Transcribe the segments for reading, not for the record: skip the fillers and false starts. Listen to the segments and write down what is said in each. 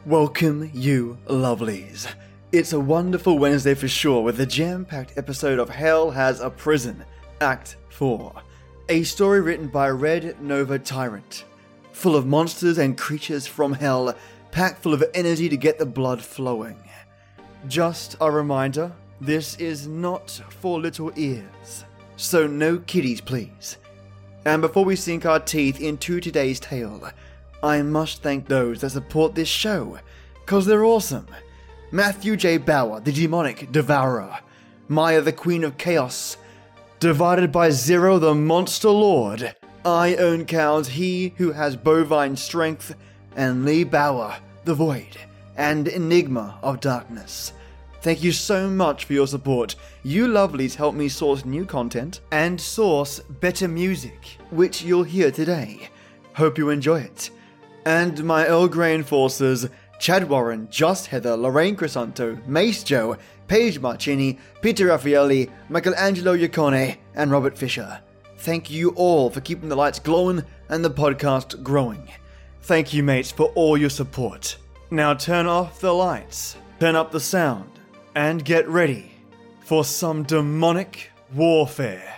Welcome, you lovelies. It's a wonderful Wednesday for sure with a jam-packed episode of Hell Has a Prison, Act 4. A story written by Red Nova Tyrant. Full of monsters and creatures from hell, packed full of energy to get the blood flowing. Just a reminder, this is not for little ears, so no kiddies please. And before we sink our teeth into today's tale, I must thank those that support this show, cause they're awesome. Matthew J. Bauer, the demonic devourer. Maya, the queen of chaos. Divided by Zero, the monster lord. I own cows, he who has bovine strength. And Lee Bauer, the void, and enigma of darkness. Thank you so much for your support. You lovelies help me source new content and source better music, which you'll hear today. Hope you enjoy it. And my Earl Grey enforcers, Chad Warren, Just Heather, Lorraine Crisanto, Mace Joe, Paige Marchini, Peter Raffaelli, Michelangelo Iacone, and Robert Fisher. Thank you all for keeping the lights glowing and the podcast growing. Thank you, mates, for all your support. Now turn off the lights, turn up the sound, and get ready for some demonic warfare.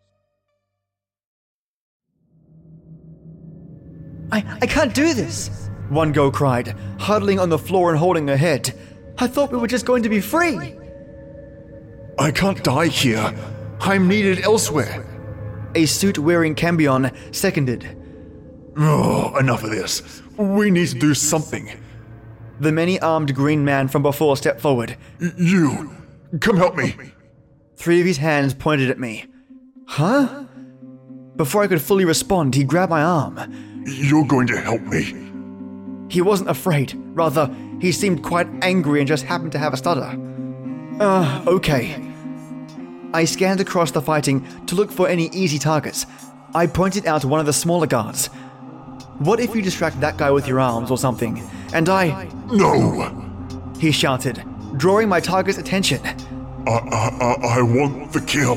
I can't do this, one girl cried, huddling on the floor and holding her head. I thought we were just going to be free. I can't die here. I'm needed elsewhere. A suit-wearing Cambion seconded. Oh, enough of this. We need to do something. The many-armed green man from before stepped forward. You, come help me. 3 of his hands pointed at me. Huh? Before I could fully respond, he grabbed my arm. You're going to help me. He wasn't afraid. Rather, he seemed quite angry and just happened to have a stutter. Okay. I scanned across the fighting to look for any easy targets. I pointed out one of the smaller guards. What if you distract that guy with your arms or something? And No! He shouted, drawing my target's attention. I want the kill.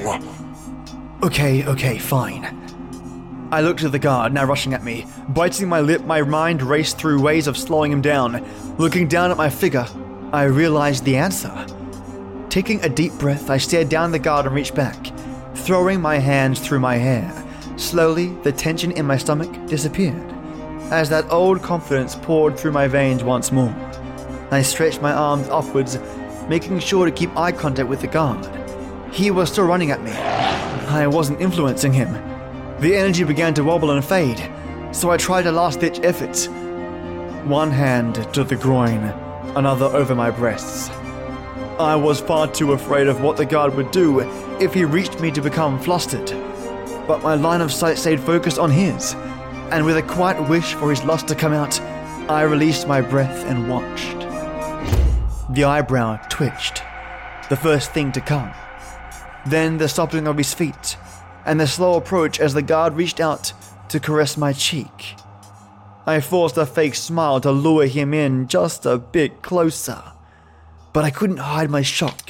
Okay, fine. I looked at the guard, now rushing at me. Biting my lip, my mind raced through ways of slowing him down. Looking down at my figure, I realized the answer. Taking a deep breath, I stared down the guard and reached back, throwing my hands through my hair. Slowly, the tension in my stomach disappeared, as that old confidence poured through my veins once more. I stretched my arms upwards, making sure to keep eye contact with the guard. He was still running at me. I wasn't influencing him. The energy began to wobble and fade, so I tried a last-ditch effort. One hand to the groin, another over my breasts. I was far too afraid of what the guard would do if he reached me to become flustered. But my line of sight stayed focused on his, and with a quiet wish for his lust to come out, I released my breath and watched. The eyebrow twitched, the first thing to come. Then the stopping of his feet, and the slow approach as the guard reached out to caress my cheek. I forced a fake smile to lure him in just a bit closer, but I couldn't hide my shock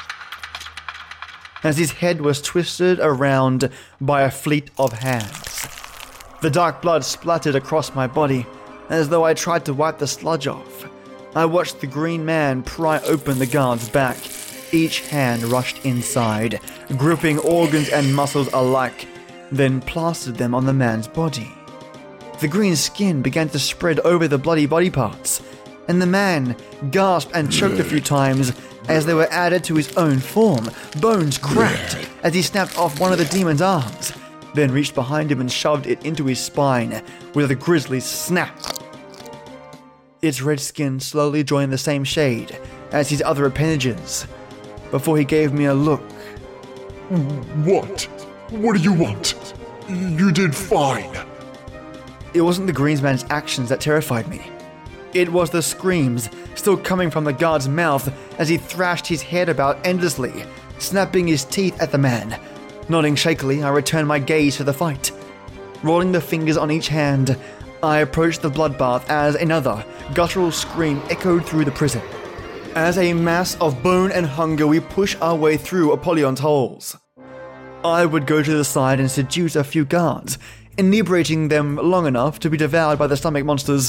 as his head was twisted around by a fleet of hands. The dark blood splattered across my body as though I tried to wipe the sludge off. I watched the green man pry open the guard's back. Each hand rushed inside, gripping organs and muscles alike, then plastered them on the man's body. The green skin began to spread over the bloody body parts, and the man gasped and choked a few times as they were added to his own form. Bones cracked as he snapped off one of the demon's arms, then reached behind him and shoved it into his spine with a grisly snap. Its red skin slowly joined the same shade as his other appendages, before he gave me a look. What? What do you want? You did fine. It wasn't the Greensman's actions that terrified me. It was the screams still coming from the guard's mouth as he thrashed his head about endlessly, snapping his teeth at the man. Nodding shakily, I returned my gaze to the fight. Rolling the fingers on each hand, I approached the bloodbath as another guttural scream echoed through the prison. As a mass of bone and hunger, we push our way through Apollyon's holes. I would go to the side and seduce a few guards, inebriating them long enough to be devoured by the stomach monsters,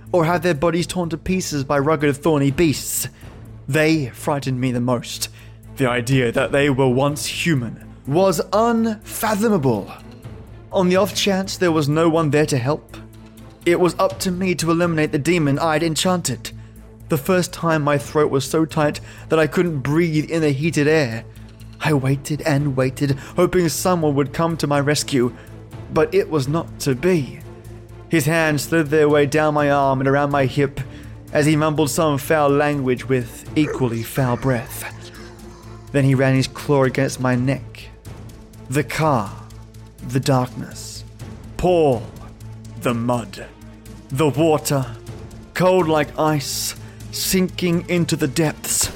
or have their bodies torn to pieces by rugged, thorny beasts. They frightened me the most. The idea that they were once human was unfathomable. On the off chance there was no one there to help, it was up to me to eliminate the demon I'd enchanted. The first time my throat was so tight that I couldn't breathe in the heated air. I waited and waited, hoping someone would come to my rescue, but it was not to be. His hands slid their way down my arm and around my hip as he mumbled some foul language with equally foul breath. Then he ran his claw against my neck. The car, the darkness, Paul, the mud, the water, cold like ice, sinking into the depths.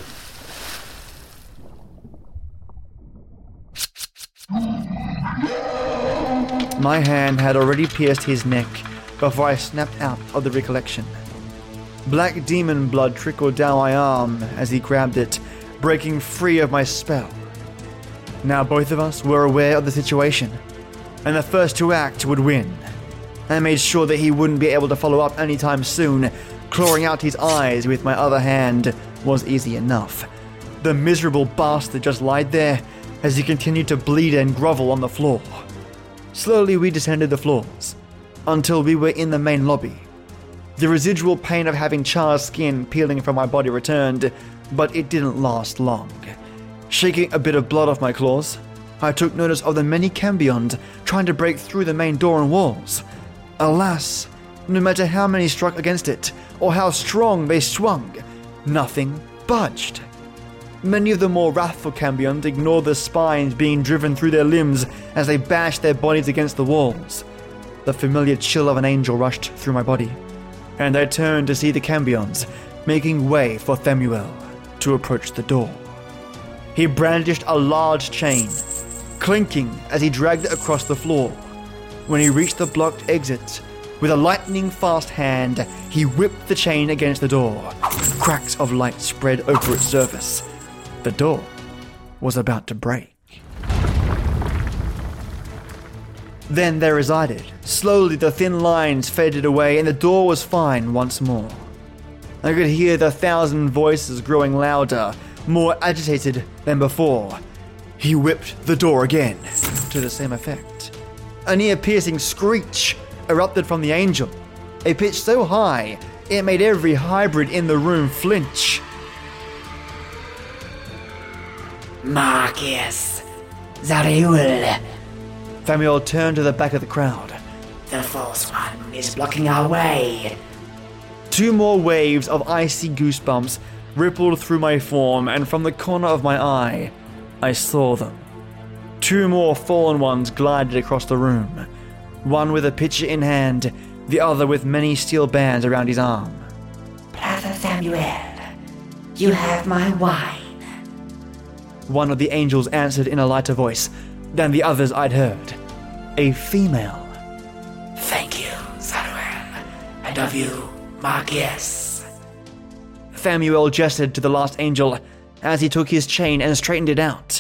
My hand had already pierced his neck before I snapped out of the recollection. Black demon blood trickled down my arm as he grabbed it, breaking free of my spell. Now both of us were aware of the situation, and the first to act would win. I made sure that he wouldn't be able to follow up anytime soon. Clawing out his eyes with my other hand was easy enough. The miserable bastard just lied there as he continued to bleed and grovel on the floor. Slowly we descended the floors, until we were in the main lobby. The residual pain of having charred skin peeling from my body returned, but it didn't last long. Shaking a bit of blood off my claws, I took notice of the many Cambions trying to break through the main door and walls. Alas, no matter how many struck against it, or how strong they swung, nothing budged. Many of the more wrathful Cambions ignored the spines being driven through their limbs as they bashed their bodies against the walls. The familiar chill of an angel rushed through my body, and I turned to see the Cambions making way for Themuel to approach the door. He brandished a large chain, clinking as he dragged it across the floor. When he reached the blocked exit, with a lightning-fast hand, he whipped the chain against the door. Cracks of light spread over its surface. The door was about to break. Then they resided. Slowly the thin lines faded away and the door was fine once more. I could hear the 1,000 voices growing louder, more agitated than before. He whipped the door again, to the same effect. A near-piercing screech erupted from the angel, a pitch so high it made every hybrid in the room flinch. Marcus, Zariul. Themuel turned to the back of the crowd. The false one is blocking our way. 2 more waves of icy goosebumps rippled through my form, and from the corner of my eye, I saw them. 2 more fallen ones glided across the room, one with a pitcher in hand, the other with many steel bands around his arm. Brother Themuel, you have my wine. One of the angels answered in a lighter voice than the others I'd heard. A female. Thank you, Zariul, and of you, Marcus. Themuel gestured to the last angel as he took his chain and straightened it out.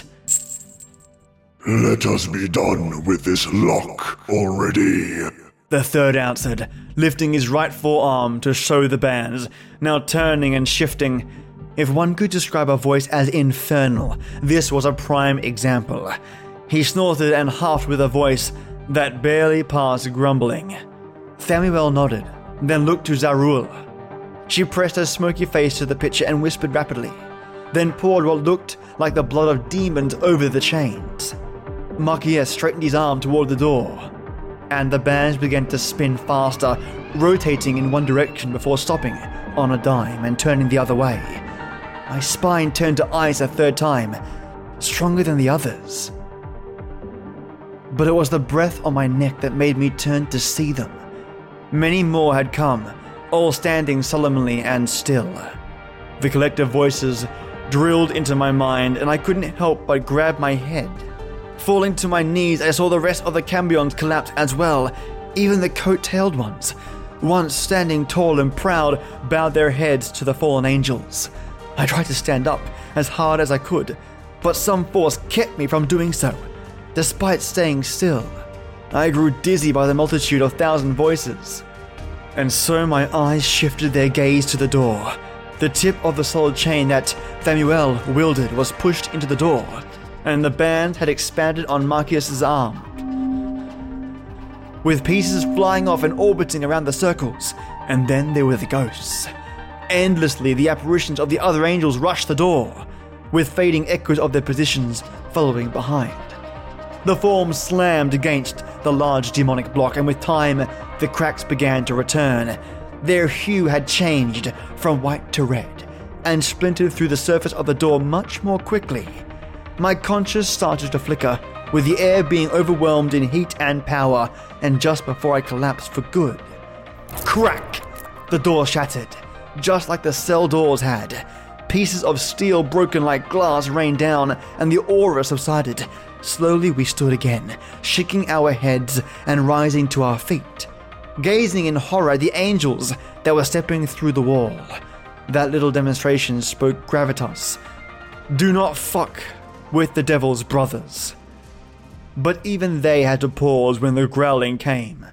Let us be done with this lock already. The third answered, lifting his right forearm to show the bands, now turning and shifting. If one could describe a voice as infernal, this was a prime example. He snorted and huffed with a voice that barely passed grumbling. Themuel nodded, then looked to Zariul. She pressed her smoky face to the pitcher and whispered rapidly, then poured what looked like the blood of demons over the chains. Marquez straightened his arm toward the door, and the bands began to spin faster, rotating in one direction before stopping on a dime and turning the other way. My spine turned to ice a third time, stronger than the others. But it was the breath on my neck that made me turn to see them. Many more had come, all standing solemnly and still. The collective voices drilled into my mind, and I couldn't help but grab my head. Falling to my knees, I saw the rest of the Cambions collapse as well, even the coat-tailed ones. Once standing tall and proud, bowed their heads to the fallen angels. I tried to stand up as hard as I could, but some force kept me from doing so. Despite staying still, I grew dizzy by the multitude of 1,000 voices. And so my eyes shifted their gaze to the door. The tip of the solid chain that Famuel wielded was pushed into the door, and the band had expanded on Marcus's arm, with pieces flying off and orbiting around the circles. And then there were the ghosts. Endlessly, the apparitions of the other angels rushed the door, with fading echoes of their positions following behind. The forms slammed against the large demonic block, and with time, the cracks began to return. Their hue had changed from white to red, and splintered through the surface of the door much more quickly. My conscience started to flicker, with the air being overwhelmed in heat and power, and just before I collapsed for good. Crack! The door shattered, just like the cell doors had. Pieces of steel broken like glass rained down, and the aura subsided. Slowly we stood again, shaking our heads and rising to our feet, gazing in horror at the angels that were stepping through the wall. That little demonstration spoke gravitas. Do not fuck with the devil's brothers. But even they had to pause when the growling came.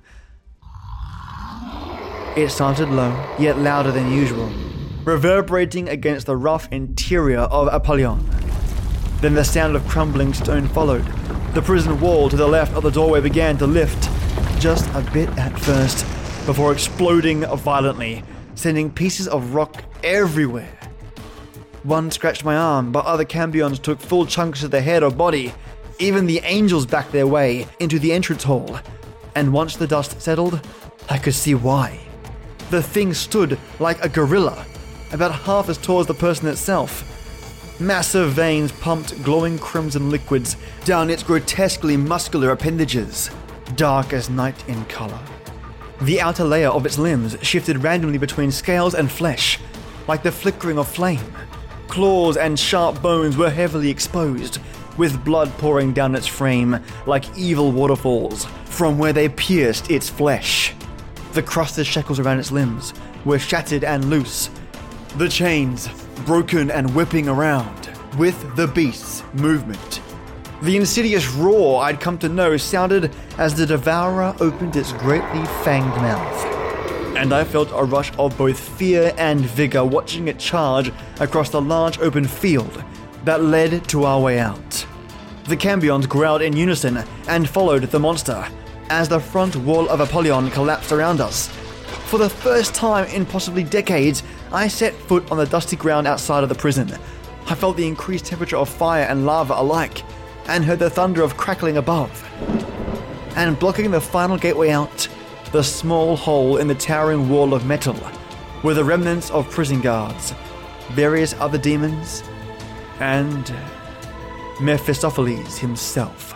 It started low, yet louder than usual, reverberating against the rough interior of Apollyon. Then the sound of crumbling stone followed. The prison wall to the left of the doorway began to lift, just a bit at first, before exploding violently, sending pieces of rock everywhere. One scratched my arm, but other cambions took full chunks of the head or body. Even the angels backed their way into the entrance hall. And once the dust settled, I could see why. The thing stood like a gorilla, about half as tall as the person itself. Massive veins pumped glowing crimson liquids down its grotesquely muscular appendages, dark as night in color. The outer layer of its limbs shifted randomly between scales and flesh, like the flickering of flame. Claws and sharp bones were heavily exposed, with blood pouring down its frame like evil waterfalls from where they pierced its flesh. The crusted shackles around its limbs were shattered and loose, the chains broken and whipping around with the beast's movement. The insidious roar I'd come to know sounded as the devourer opened its greatly fanged mouth, and I felt a rush of both fear and vigor watching it charge across the large open field that led to our way out. The cambions growled in unison and followed the monster as the front wall of Apollyon collapsed around us. For the first time in possibly decades, I set foot on the dusty ground outside of the prison. I felt the increased temperature of fire and lava alike, and heard the thunder of crackling above. And blocking the final gateway out, the small hole in the towering wall of metal, were the remnants of prison guards, various other demons, and Mephistopheles himself.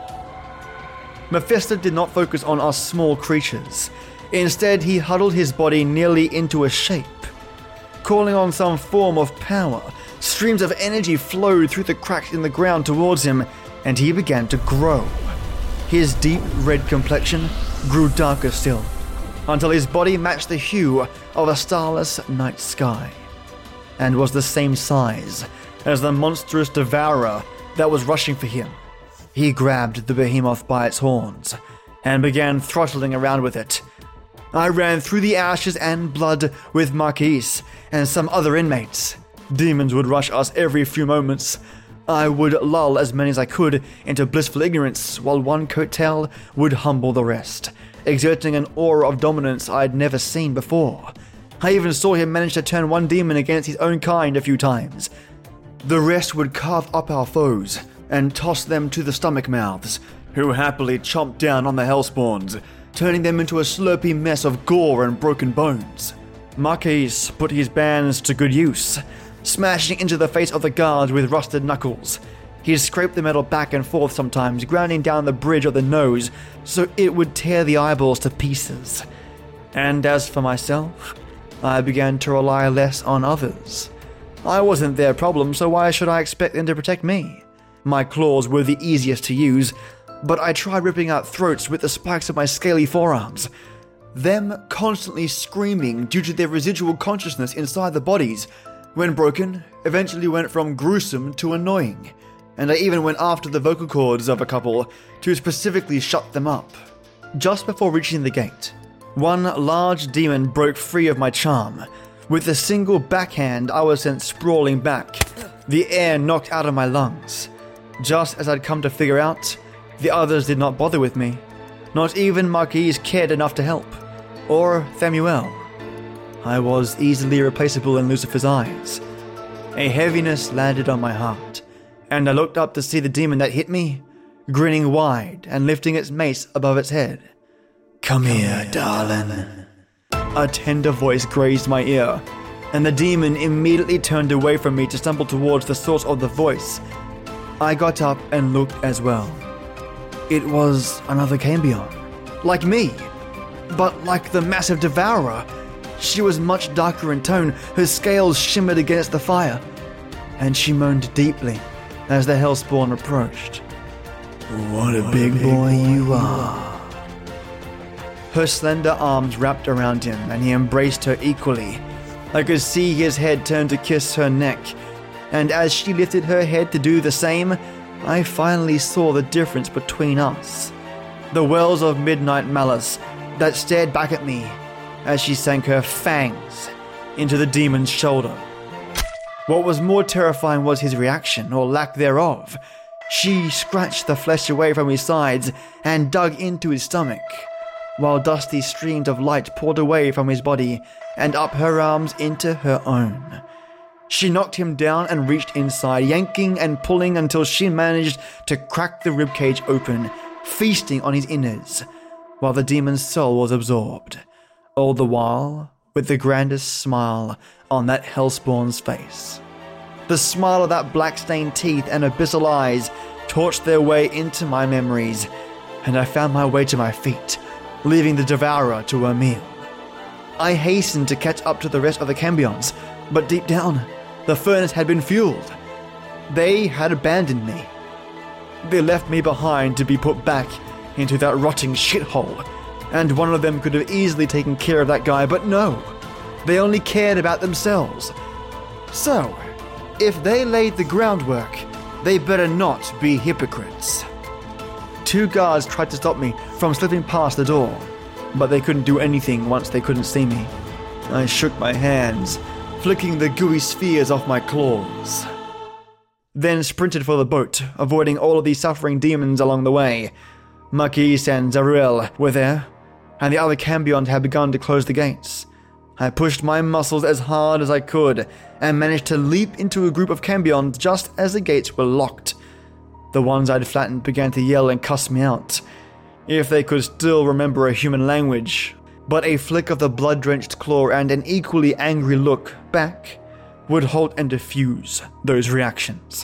Mephisto did not focus on us small creatures. Instead, he huddled his body nearly into a shape. Calling on some form of power, streams of energy flowed through the cracks in the ground towards him, and he began to grow. His deep red complexion grew darker still, until his body matched the hue of a starless night sky, and was the same size as the monstrous devourer that was rushing for him. He grabbed the behemoth by its horns, and began throttling around with it. I ran through the ashes and blood with Marquis and some other inmates. Demons would rush us every few moments. I would lull as many as I could into blissful ignorance, while one coattail would humble the rest, exerting an aura of dominance I'd never seen before. I even saw him manage to turn one demon against his own kind a few times. The rest would carve up our foes and toss them to the stomach mouths, who happily chomped down on the hellspawns, turning them into a slurpy mess of gore and broken bones. Marquis put his bands to good use, smashing into the face of the guards with rusted knuckles. He scraped the metal back and forth sometimes, grinding down the bridge of the nose so it would tear the eyeballs to pieces. And as for myself, I began to rely less on others. I wasn't their problem, so why should I expect them to protect me? My claws were the easiest to use, but I tried ripping out throats with the spikes of my scaly forearms. Them constantly screaming due to their residual consciousness inside the bodies, when broken, eventually went from gruesome to annoying, and I even went after the vocal cords of a couple to specifically shut them up. Just before reaching the gate, One large demon broke free of my charm. With a single backhand, I was sent sprawling back, the air knocked out of my lungs. Just as I'd come to figure out, the others did not bother with me. Not even Marquise cared enough to help. Or Samuel. I was easily replaceable in Lucifer's eyes. A heaviness landed on my heart, and I looked up to see the demon that hit me, grinning wide and lifting its mace above its head. Come here, darling. A tender voice grazed my ear, and the demon immediately turned away from me to stumble towards the source of the voice. I got up and looked as well. It was another Cambion, like me, but like the massive devourer. She was much darker in tone, her scales shimmered against the fire, and she moaned deeply as the Hellspawn approached. What a big boy you are. Her slender arms wrapped around him, and he embraced her equally. I could see his head turn to kiss her neck, and as she lifted her head to do the same, I finally saw the difference between us. The wells of midnight malice that stared back at me as she sank her fangs into the demon's shoulder. What was more terrifying was his reaction, or lack thereof. She scratched the flesh away from his sides and dug into his stomach, while dusty streams of light poured away from his body and up her arms into her own. She knocked him down and reached inside, yanking and pulling until she managed to crack the ribcage open, feasting on his innards, while the demon's soul was absorbed. All the while, with the grandest smile on that Hellspawn's face. The smile of that black-stained teeth and abyssal eyes torched their way into my memories, and I found my way to my feet, leaving the devourer to her meal. I hastened to catch up to the rest of the Cambions, but deep down, the furnace had been fueled. They had abandoned me. They left me behind to be put back into that rotting shithole, and one of them could have easily taken care of that guy, but no, they only cared about themselves. So, if they laid the groundwork, they better not be hypocrites. 2 guards tried to stop me from slipping past the door, but they couldn't do anything once they couldn't see me. I shook my hands, flicking the gooey spheres off my claws. Then sprinted for the boat, avoiding all of these suffering demons along the way. Marquise and Zariel were there, and the other Cambions had begun to close the gates. I pushed my muscles as hard as I could, and managed to leap into a group of Cambions just as the gates were locked. The ones I'd flattened began to yell and cuss me out, if they could still remember a human language. But a flick of the blood-drenched claw and an equally angry look back would halt and diffuse those reactions.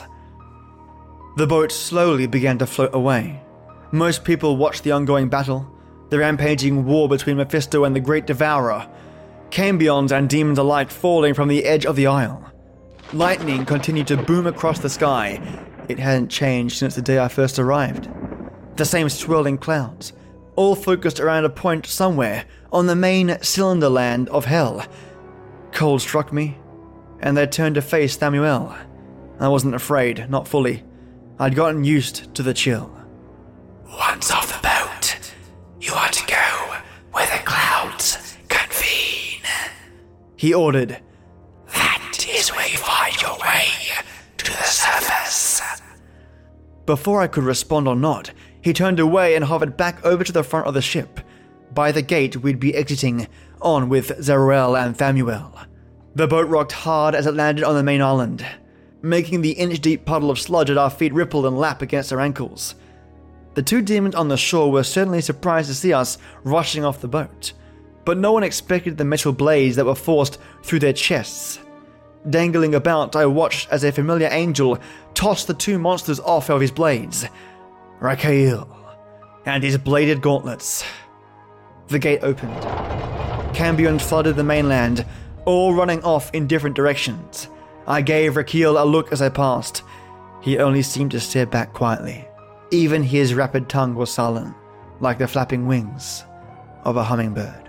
The boat slowly began to float away. Most people watched the ongoing battle, the rampaging war between Mephisto and the Great Devourer, Cambions and demons alike falling from the edge of the isle. Lightning continued to boom across the sky. It hadn't changed since the day I first arrived. The same swirling clouds, all focused around a point somewhere on the main cylinder land of hell. Cold struck me, and they turned to face Samuel. I wasn't afraid, not fully. I'd gotten used to the chill. Once off the boat, you are to go where the clouds convene, he ordered. That is where you find your way to the surface. Before I could respond or not, he turned away and hovered back over to the front of the ship. By the gate we'd be exiting, on with Zariel and Samuel. The boat rocked hard as it landed on the main island, making the inch-deep puddle of sludge at our feet ripple and lap against our ankles. The 2 demons on the shore were certainly surprised to see us rushing off the boat, but no one expected the metal blades that were forced through their chests. Dangling about, I watched as a familiar angel tossed the 2 monsters off of his blades, Rakhael and his bladed gauntlets. The gate opened. Cambions flooded the mainland, all running off in different directions. I gave Rakhael a look as I passed. He only seemed to stare back quietly. Even his rapid tongue was sullen, like the flapping wings of a hummingbird.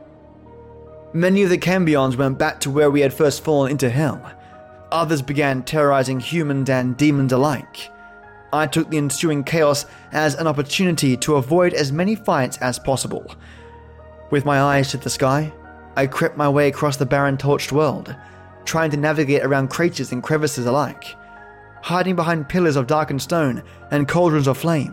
Many of the Cambions went back to where we had first fallen into hell. Others began terrorizing humans and demons alike. I took the ensuing chaos as an opportunity to avoid as many fights as possible. With my eyes to the sky, I crept my way across the barren torched world, trying to navigate around craters and crevices alike, hiding behind pillars of darkened stone and cauldrons of flame.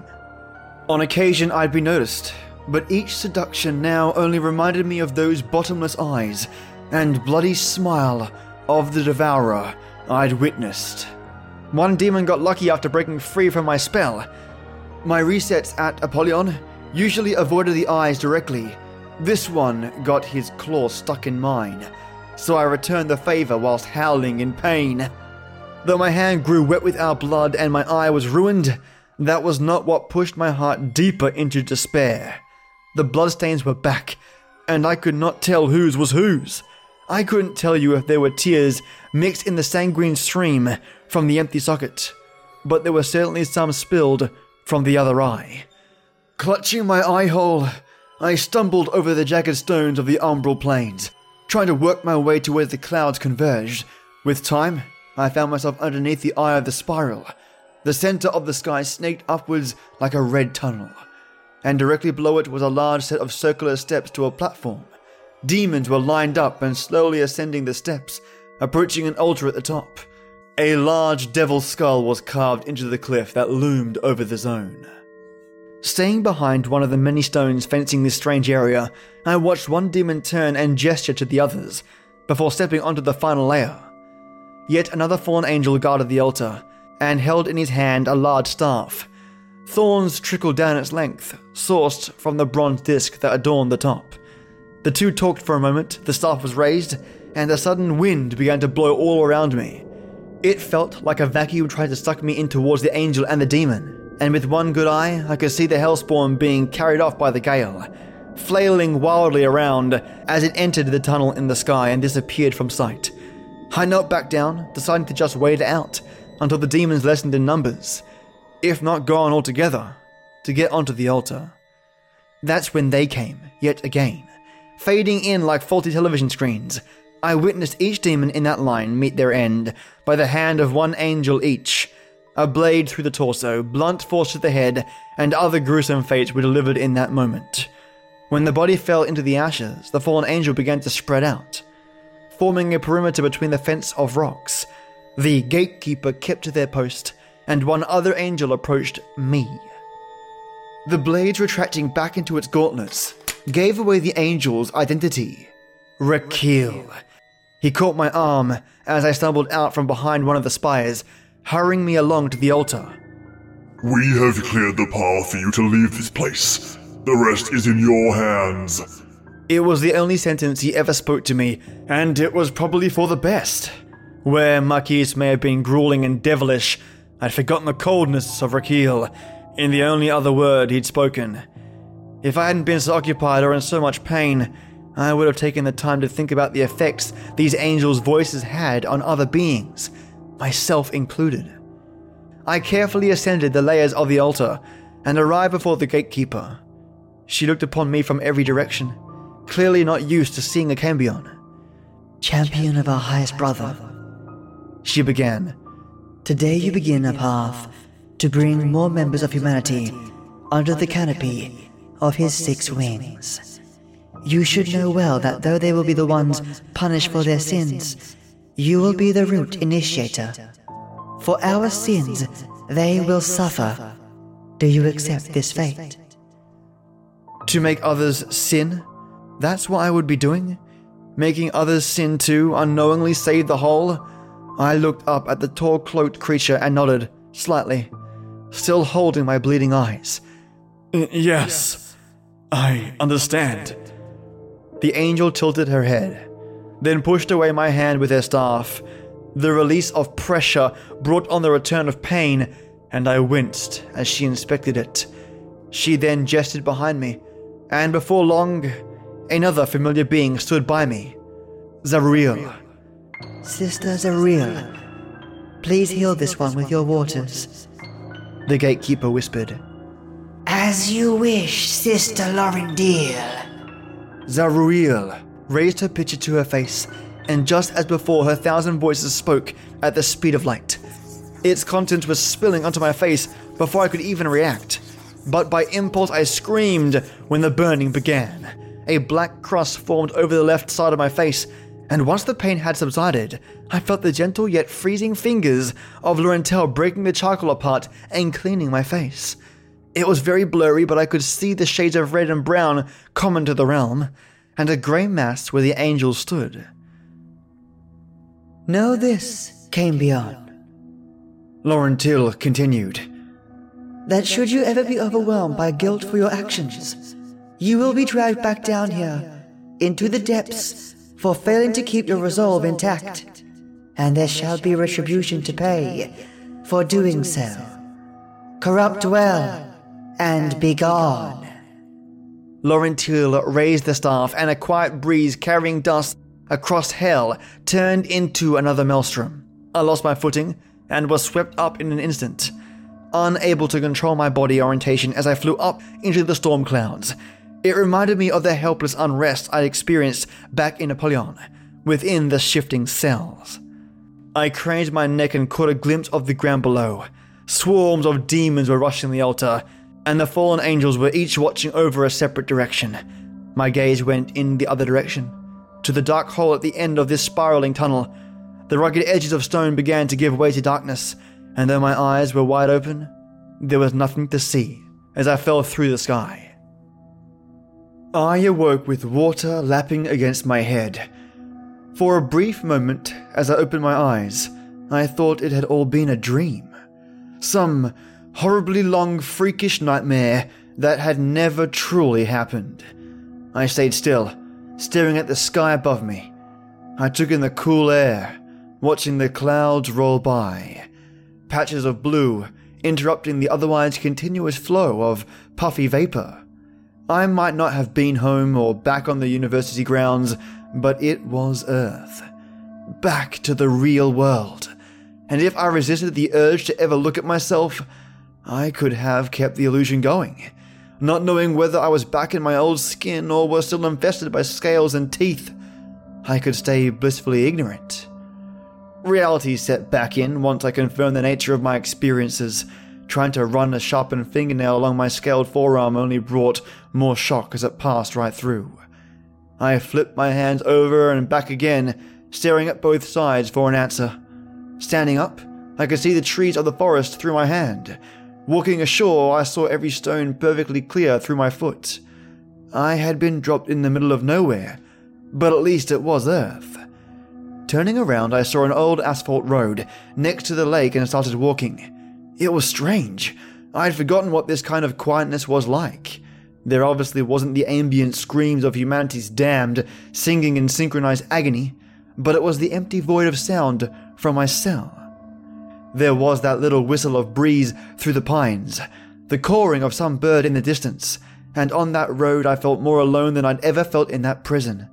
On occasion I'd be noticed, but each seduction now only reminded me of those bottomless eyes and bloody smile of the devourer I'd witnessed. One demon got lucky after breaking free from my spell. My resets at Apollyon usually avoided the eyes directly. This one got his claw stuck in mine, so I returned the favor whilst howling in pain. Though my hand grew wet with our blood and my eye was ruined, that was not what pushed my heart deeper into despair. The bloodstains were back, and I could not tell whose was whose. I couldn't tell you if there were tears mixed in the sanguine stream from the empty socket, but there were certainly some spilled from the other eye. Clutching my eye hole, I stumbled over the jagged stones of the umbral plains, trying to work my way to where the clouds converged. With time, I found myself underneath the eye of the spiral. The center of the sky snaked upwards like a red tunnel, and directly below it was a large set of circular steps to a platform. Demons were lined up and slowly ascending the steps, approaching an altar at the top. A large devil's skull was carved into the cliff that loomed over the zone. Staying behind one of the many stones fencing this strange area, I watched one demon turn and gesture to the others, before stepping onto the final layer. Yet another fallen angel guarded the altar, and held in his hand a large staff. Thorns trickled down its length, sourced from the bronze disc that adorned the top. The two talked for a moment, the staff was raised, and a sudden wind began to blow all around me. It felt like a vacuum tried to suck me in towards the angel and the demon, and with one good eye, I could see the hellspawn being carried off by the gale, flailing wildly around as it entered the tunnel in the sky and disappeared from sight. I knelt back down, deciding to just wait it out until the demons lessened in numbers, if not gone altogether, to get onto the altar. That's when they came, yet again, fading in like faulty television screens. I witnessed each demon in that line meet their end by the hand of one angel each. A blade through the torso, blunt force to the head, and other gruesome fates were delivered in that moment. When the body fell into the ashes, the fallen angel began to spread out, forming a perimeter between the fence of rocks. The gatekeeper kept to their post, and one other angel approached me. The blades retracting back into its gauntlets gave away the angel's identity. Rakil. He caught my arm as I stumbled out from behind one of the spires, hurrying me along to the altar. We have cleared the path for you to leave this place. The rest is in your hands. It was the only sentence he ever spoke to me, and it was probably for the best. Where Makis may have been grueling and devilish, I'd forgotten the coldness of Rakil in the only other word he'd spoken. If I hadn't been so occupied or in so much pain, I would have taken the time to think about the effects these angels' voices had on other beings, myself included. I carefully ascended the layers of the altar and arrived before the gatekeeper. She looked upon me from every direction, clearly not used to seeing a Cambion. Champion of our highest brother, she began. Today you begin a path to bring more members of humanity under the canopy of his 6 wings. You should know well that though they will be the ones punished for their sins, you will be the root initiator. For our sins, they will suffer. Do you accept this fate? To make others sin? That's what I would be doing? Making others sin too, unknowingly save the whole? I looked up at the tall cloaked creature and nodded, slightly, still holding my bleeding eyes. Yes, I understand. The angel tilted her head, then pushed away my hand with her staff. The release of pressure brought on the return of pain, and I winced as she inspected it. She then gestured behind me, and before long, another familiar being stood by me. Zariel. Sister Zariel, please heal this one with your waters, the gatekeeper whispered. As you wish, Sister Lorindil. Zariel raised her pitcher to her face, and just as before, her 1,000 voices spoke at the speed of light. Its content was spilling onto my face before I could even react, but by impulse I screamed when the burning began. a black crust formed over the left side of my face, and once the pain had subsided, I felt the gentle yet freezing fingers of Laurentelle breaking the charcoal apart and cleaning my face. It was very blurry, but I could see the shades of red and brown common to the realm, and a grey mass where the angels stood. Know this, Cambion, Laurentille continued, that should you ever be overwhelmed by guilt for your actions, you will be dragged back down here, into the depths, for failing to keep your resolve intact, and there shall be retribution to pay for doing so. Corrupt well, and be gone. Laurentille raised the staff, and a quiet breeze carrying dust across hell turned into another maelstrom. I lost my footing and was swept up in an instant, unable to control my body orientation as I flew up into the storm clouds. It reminded me of the helpless unrest I'd experienced back in Apollyon, within the shifting cells. I craned my neck and caught a glimpse of the ground below. Swarms of demons were rushing the altar, and the fallen angels were each watching over a separate direction. My gaze went in the other direction, to the dark hole at the end of this spiraling tunnel. The rugged edges of stone began to give way to darkness, and though my eyes were wide open, there was nothing to see as I fell through the sky. I awoke with water lapping against my head. For a brief moment, as I opened my eyes, I thought it had all been a dream. Some horribly long, freakish nightmare that had never truly happened. I stayed still, staring at the sky above me. I took in the cool air, watching the clouds roll by. Patches of blue interrupting the otherwise continuous flow of puffy vapor. I might not have been home or back on the university grounds, but it was Earth. Back to the real world. And if I resisted the urge to ever look at myself, I could have kept the illusion going, not knowing whether I was back in my old skin or was still infested by scales and teeth. I could stay blissfully ignorant. Reality set back in once I confirmed the nature of my experiences. Trying to run a sharpened fingernail along my scaled forearm only brought more shock as it passed right through. I flipped my hands over and back again, staring at both sides for an answer. Standing up, I could see the trees of the forest through my hand. Walking ashore, I saw every stone perfectly clear through my foot. I had been dropped in the middle of nowhere, but at least it was Earth. Turning around, I saw an old asphalt road next to the lake and started walking. It was strange. I had forgotten what this kind of quietness was like. There obviously wasn't the ambient screams of humanity's damned, singing in synchronized agony, but it was the empty void of sound from my cell. There was that little whistle of breeze through the pines, the cawing of some bird in the distance, and on that road I felt more alone than I'd ever felt in that prison.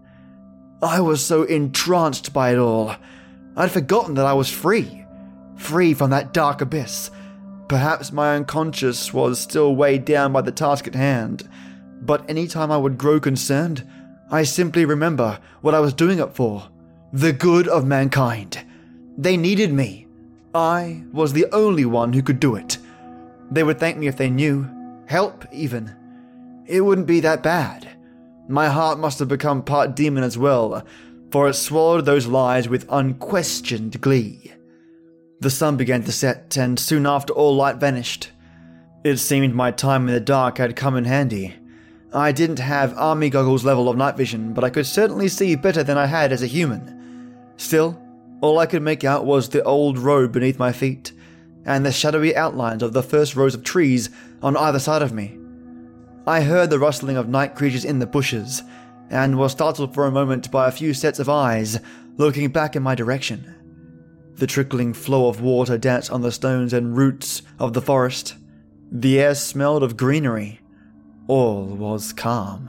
I was so entranced by it all. I'd forgotten that I was free from that dark abyss. Perhaps my unconscious was still weighed down by the task at hand, but any time I would grow concerned, I simply remember what I was doing it for. The good of mankind. They needed me. I was the only one who could do it. They would thank me if they knew. Help, even. It wouldn't be that bad. My heart must have become part demon as well, for it swallowed those lies with unquestioned glee. The sun began to set, and soon after all light vanished. It seemed my time in the dark had come in handy. I didn't have army goggles level of night vision, but I could certainly see better than I had as a human. Still, all I could make out was the old road beneath my feet, and the shadowy outlines of the first rows of trees on either side of me. I heard the rustling of night creatures in the bushes, and was startled for a moment by a few sets of eyes looking back in my direction. The trickling flow of water danced on the stones and roots of the forest. The air smelled of greenery. All was calm.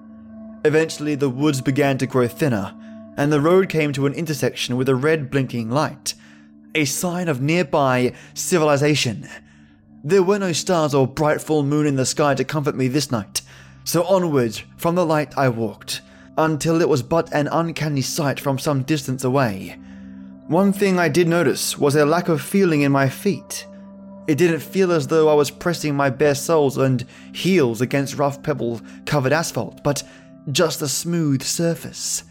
Eventually the woods began to grow thinner, and the road came to an intersection with a red blinking light, a sign of nearby civilization. There were no stars or bright full moon in the sky to comfort me this night, so onwards from the light I walked, until it was but an uncanny sight from some distance away. One thing I did notice was a lack of feeling in my feet. It didn't feel as though I was pressing my bare soles and heels against rough pebble-covered asphalt, but just a smooth surface.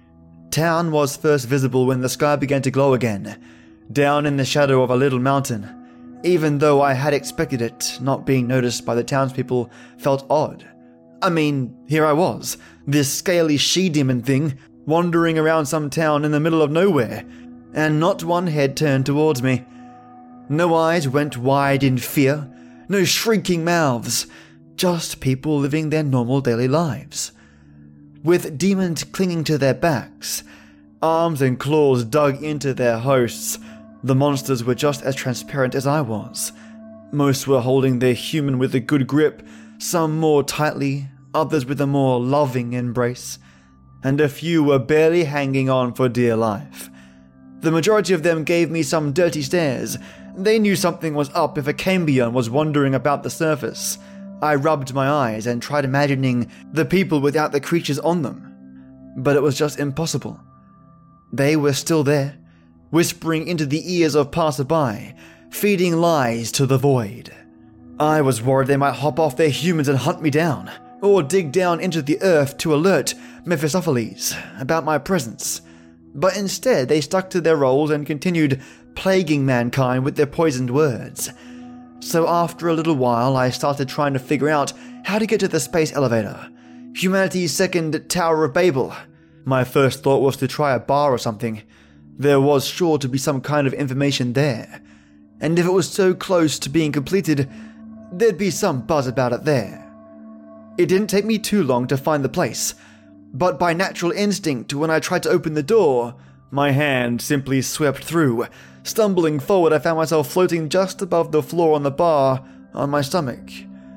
Town was first visible when the sky began to glow again, down in the shadow of a little mountain. Even though I had expected it, not being noticed by the townspeople felt odd. I mean, here I was, this scaly she-demon thing, wandering around some town in the middle of nowhere, and not one head turned towards me. No eyes went wide in fear, no shrieking mouths, just people living their normal daily lives. With demons clinging to their backs, arms and claws dug into their hosts, the monsters were just as transparent as I was. Most were holding their human with a good grip, some more tightly, others with a more loving embrace, and a few were barely hanging on for dear life. The majority of them gave me some dirty stares. They knew something was up if a Cambion was wandering about the surface. I rubbed my eyes and tried imagining the people without the creatures on them, but it was just impossible. They were still there, whispering into the ears of passerby, feeding lies to the void. I was worried they might hop off their humans and hunt me down, or dig down into the earth to alert Mephistopheles about my presence. But instead they stuck to their roles and continued plaguing mankind with their poisoned words. So after a little while I started trying to figure out how to get to the space elevator, humanity's second Tower of Babel. My first thought was to try a bar or something. There was sure to be some kind of information there, and if it was so close to being completed, there'd be some buzz about it there. It didn't take me too long to find the place, but by natural instinct, when I tried to open the door, my hand simply swept through. Stumbling forward, I found myself floating just above the floor on the bar on my stomach.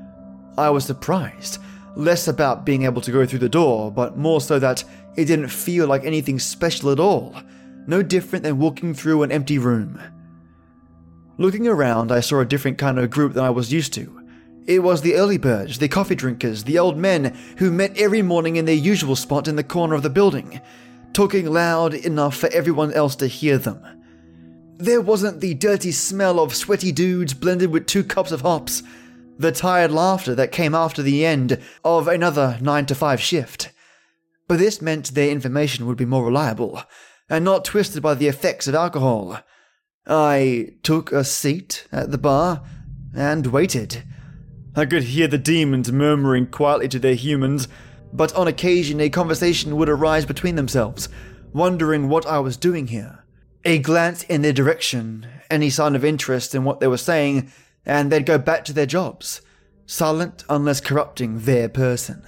I was surprised, less about being able to go through the door, but more so that it didn't feel like anything special at all. No different than walking through an empty room. Looking around, I saw a different kind of group than I was used to. It was the early birds, the coffee drinkers, the old men who met every morning in their usual spot in the corner of the building, talking loud enough for everyone else to hear them. There wasn't the dirty smell of sweaty dudes blended with 2 cups of hops, the tired laughter that came after the end of another 9-to-5 shift. But this meant their information would be more reliable, and not twisted by the effects of alcohol. I took a seat at the bar and waited. I could hear the demons murmuring quietly to their humans, but on occasion a conversation would arise between themselves, wondering what I was doing here. A glance in their direction, any sign of interest in what they were saying, and they'd go back to their jobs, silent unless corrupting their person.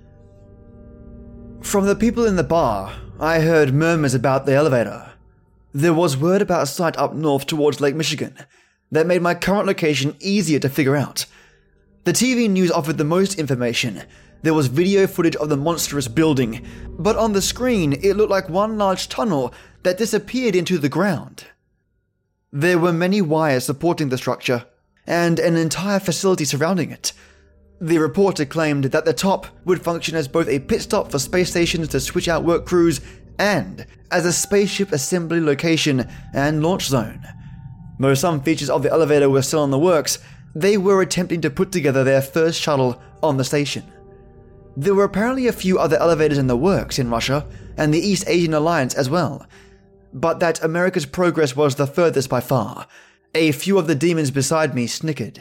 From the people in the bar, I heard murmurs about the elevator. There was word about a site up north towards Lake Michigan that made my current location easier to figure out. The TV news offered the most information. There was video footage of the monstrous building, but on the screen it looked like one large tunnel that disappeared into the ground. There were many wires supporting the structure, and an entire facility surrounding it. The reporter claimed that the top would function as both a pit stop for space stations to switch out work crews and as a spaceship assembly location and launch zone. Though some features of the elevator were still in the works, they were attempting to put together their first shuttle on the station. There were apparently a few other elevators in the works in Russia and the East Asian Alliance as well, but that America's progress was the furthest by far. A few of the demons beside me snickered.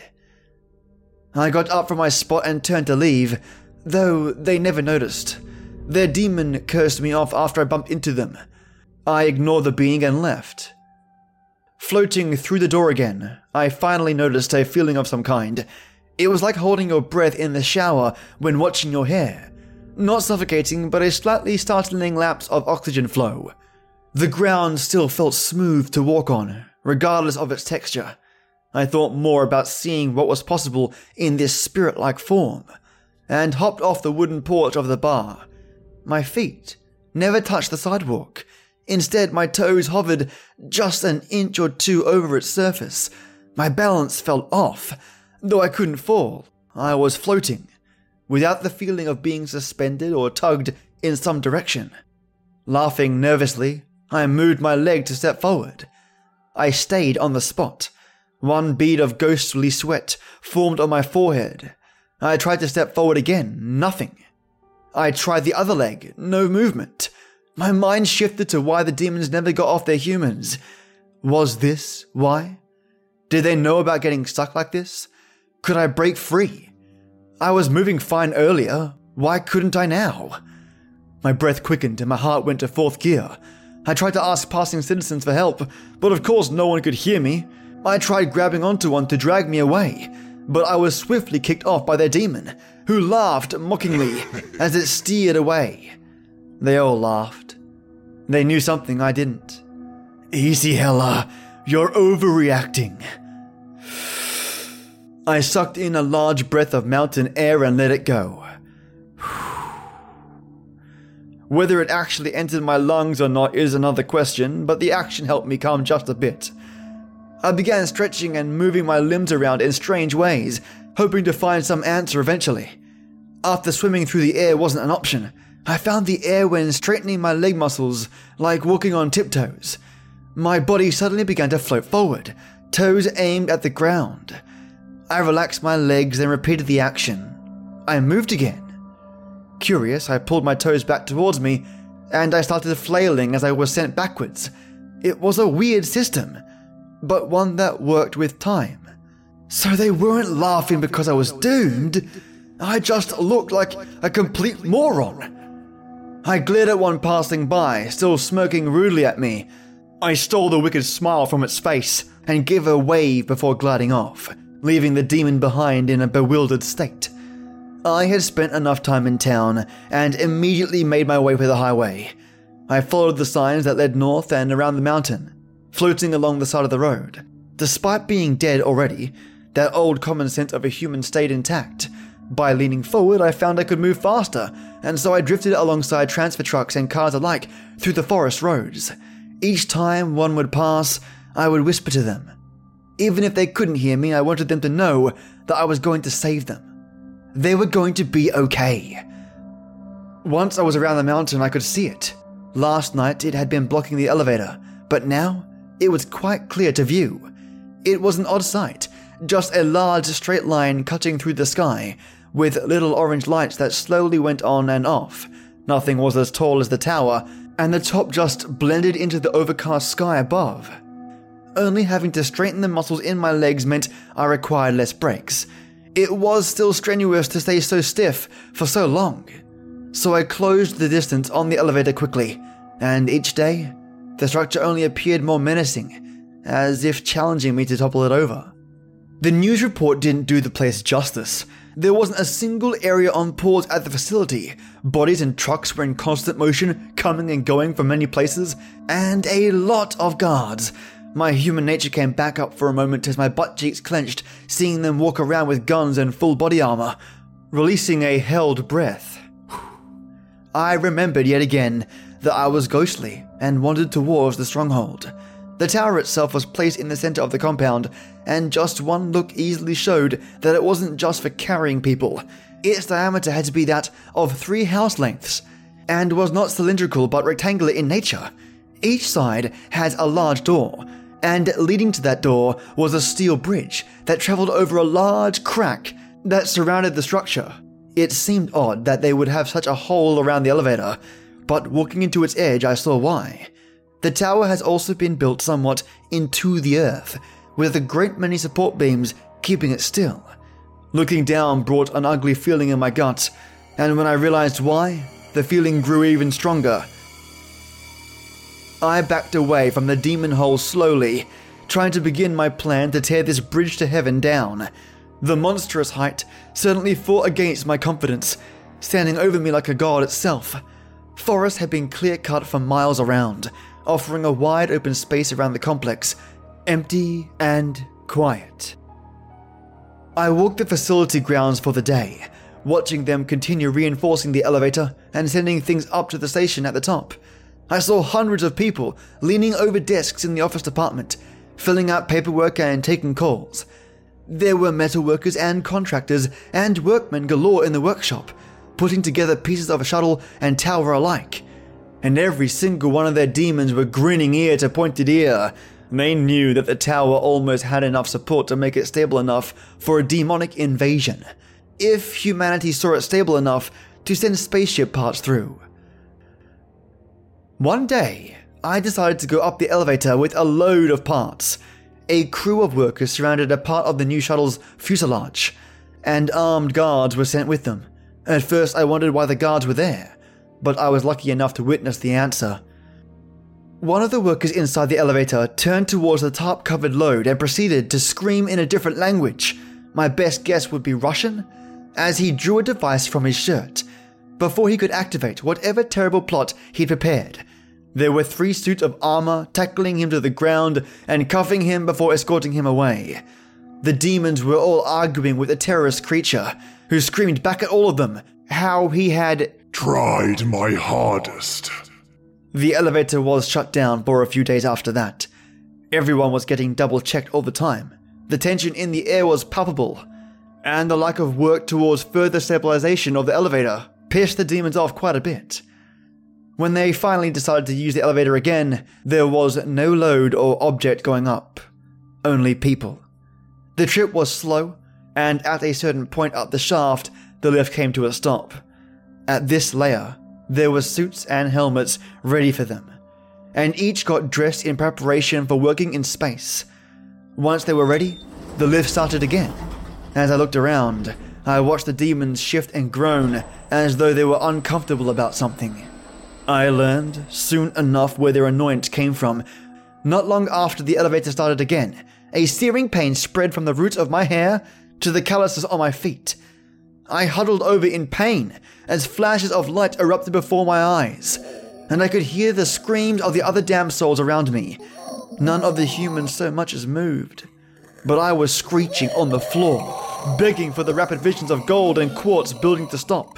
I got up from my spot and turned to leave, though they never noticed. Their demon cursed me off after I bumped into them. I ignored the being and left. Floating through the door again, I finally noticed a feeling of some kind. It was like holding your breath in the shower when watching your hair. Not suffocating, but a slightly startling lapse of oxygen flow. The ground still felt smooth to walk on, regardless of its texture. I thought more about seeing what was possible in this spirit-like form, and hopped off the wooden porch of the bar. My feet never touched the sidewalk. Instead, my toes hovered just an inch or two over its surface. My balance felt off, though I couldn't fall. I was floating, without the feeling of being suspended or tugged in some direction. Laughing nervously, I moved my leg to step forward. I stayed on the spot. One bead of ghostly sweat formed on my forehead. I tried to step forward again, nothing. I tried the other leg, no movement. My mind shifted to why the demons never got off their humans. Was this why? Did they know about getting stuck like this? Could I break free? I was moving fine earlier, why couldn't I now? My breath quickened and my heart went to fourth gear. I tried to ask passing citizens for help, but of course no one could hear me. I tried grabbing onto one to drag me away, but I was swiftly kicked off by their demon, who laughed mockingly as it steered away. They all laughed. They knew something I didn't. Easy, Hella. You're overreacting. I sucked in a large breath of mountain air and let it go. Whether it actually entered my lungs or not is another question, but the action helped me calm just a bit. I began stretching and moving my limbs around in strange ways, hoping to find some answer eventually. After swimming through the air wasn't an option, I found the air when straightening my leg muscles, like walking on tiptoes. My body suddenly began to float forward, toes aimed at the ground. I relaxed my legs and repeated the action. I moved again. Curious, I pulled my toes back towards me, and I started flailing as I was sent backwards. It was a weird system, but one that worked with time. So they weren't laughing because I was doomed. I just looked like a complete moron. I glared at one passing by, still smirking rudely at me. I stole the wicked smile from its face and gave a wave before gliding off, leaving the demon behind in a bewildered state. I had spent enough time in town and immediately made my way to the highway. I followed the signs that led north and around the mountain, floating along the side of the road. Despite being dead already, that old common sense of a human stayed intact. By leaning forward, I found I could move faster, and so I drifted alongside transfer trucks and cars alike through the forest roads. Each time one would pass, I would whisper to them. Even if they couldn't hear me, I wanted them to know that I was going to save them. They were going to be okay. Once I was around the mountain, I could see it. Last night, it had been blocking the elevator, but now it was quite clear to view. It was an odd sight, just a large straight line cutting through the sky, with little orange lights that slowly went on and off. Nothing was as tall as the tower, and the top just blended into the overcast sky above. Only having to straighten the muscles in my legs meant I required less breaks. It was still strenuous to stay so stiff for so long. So I closed the distance on the elevator quickly, and each day, the structure only appeared more menacing, as if challenging me to topple it over. The news report didn't do the place justice. There wasn't a single area on pause at the facility. Bodies and trucks were in constant motion, coming and going from many places, and a lot of guards. My human nature came back up for a moment as my butt cheeks clenched, seeing them walk around with guns and full body armor, releasing a held breath. I remembered yet again that I was ghostly and wandered towards the stronghold. The tower itself was placed in the center of the compound, and just one look easily showed that it wasn't just for carrying people. Its diameter had to be that of 3 house lengths, and was not cylindrical but rectangular in nature. Each side had a large door, and leading to that door was a steel bridge that traveled over a large crack that surrounded the structure. It seemed odd that they would have such a hole around the elevator, but walking into its edge I saw why. The tower has also been built somewhat into the earth, with a great many support beams keeping it still. Looking down brought an ugly feeling in my gut, and when I realized why, the feeling grew even stronger. I backed away from the demon hole slowly, trying to begin my plan to tear this bridge to heaven down. The monstrous height certainly fought against my confidence, standing over me like a god itself. Forest had been clear-cut for miles around, offering a wide open space around the complex, empty and quiet. I walked the facility grounds for the day, watching them continue reinforcing the elevator and sending things up to the station at the top. I saw hundreds of people leaning over desks in the office department, filling out paperwork and taking calls. There were metalworkers and contractors and workmen galore in the workshop, putting together pieces of a shuttle and tower alike. And every single one of their demons were grinning ear to pointed ear. They knew that the tower almost had enough support to make it stable enough for a demonic invasion. If humanity saw it stable enough, to send spaceship parts through. One day, I decided to go up the elevator with a load of parts. A crew of workers surrounded a part of the new shuttle's fuselage, and armed guards were sent with them. At first, I wondered why the guards were there, but I was lucky enough to witness the answer. One of the workers inside the elevator turned towards the tarp-covered load and proceeded to scream in a different language. My best guess would be Russian, as he drew a device from his shirt before he could activate whatever terrible plot he'd prepared. There were 3 suits of armor tackling him to the ground and cuffing him before escorting him away. The demons were all arguing with a terrorist creature, who screamed back at all of them how he had tried my hardest. The elevator was shut down for a few days after that. Everyone was getting double-checked all the time. The tension in the air was palpable, and the lack of work towards further stabilization of the elevator pissed the demons off quite a bit. When they finally decided to use the elevator again, there was no load or object going up, only people. The trip was slow, and at a certain point up the shaft, the lift came to a stop. At this layer, there were suits and helmets ready for them, and each got dressed in preparation for working in space. Once they were ready, the lift started again. As I looked around, I watched the demons shift and groan as though they were uncomfortable about something. I learned soon enough where their annoyance came from. Not long after the elevator started again, a searing pain spread from the roots of my hair to the calluses on my feet. I huddled over in pain as flashes of light erupted before my eyes, and I could hear the screams of the other damned souls around me. None of the humans so much as moved, but I was screeching on the floor, begging for the rapid visions of gold and quartz building to stop.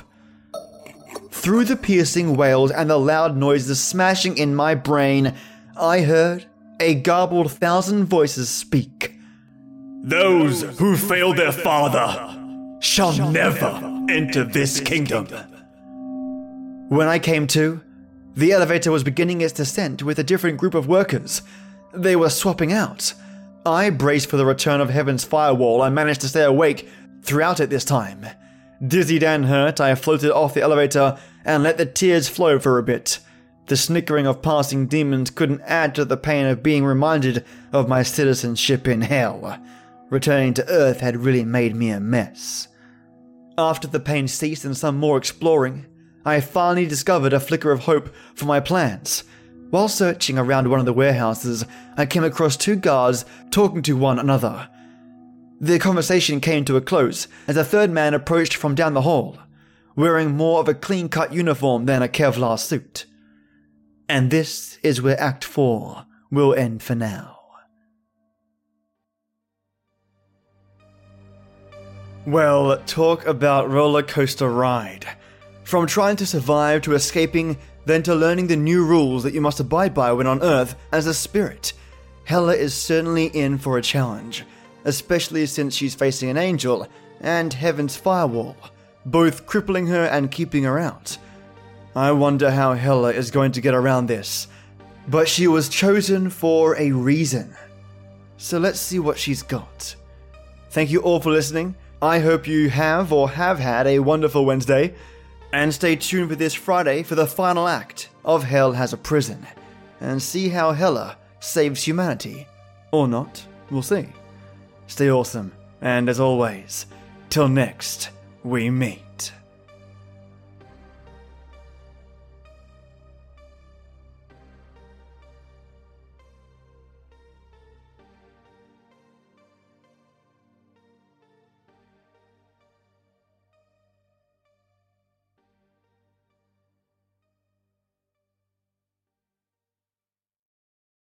Through the piercing wails and the loud noises smashing in my brain, I heard a garbled 1,000 voices speak. Those who fail their father shall never enter this kingdom. When I came to, the elevator was beginning its descent with a different group of workers. They were swapping out. I braced for the return of Heaven's firewall and managed to stay awake throughout it this time. Dizzied and hurt, I floated off the elevator and let the tears flow for a bit. The snickering of passing demons couldn't add to the pain of being reminded of my citizenship in hell. Returning to Earth had really made me a mess. After the pain ceased and some more exploring, I finally discovered a flicker of hope for my plans. While searching around one of the warehouses, I came across 2 guards talking to one another. Their conversation came to a close as a third man approached from down the hall, wearing more of a clean-cut uniform than a Kevlar suit. And this is where Act 4 will end for now. Well, talk about roller coaster ride. From trying to survive to escaping, then to learning the new rules that you must abide by when on Earth as a spirit. Hela is certainly in for a challenge, especially since she's facing an angel and Heaven's firewall, both crippling her and keeping her out. I wonder how Hela is going to get around this, but she was chosen for a reason. So let's see what she's got. Thank you all for listening. I hope you have or have had a wonderful Wednesday, and stay tuned for this Friday for the final act of Hell Has a Prison, and see how Hela saves humanity. Or not, we'll see. Stay awesome, and as always, till next we meet.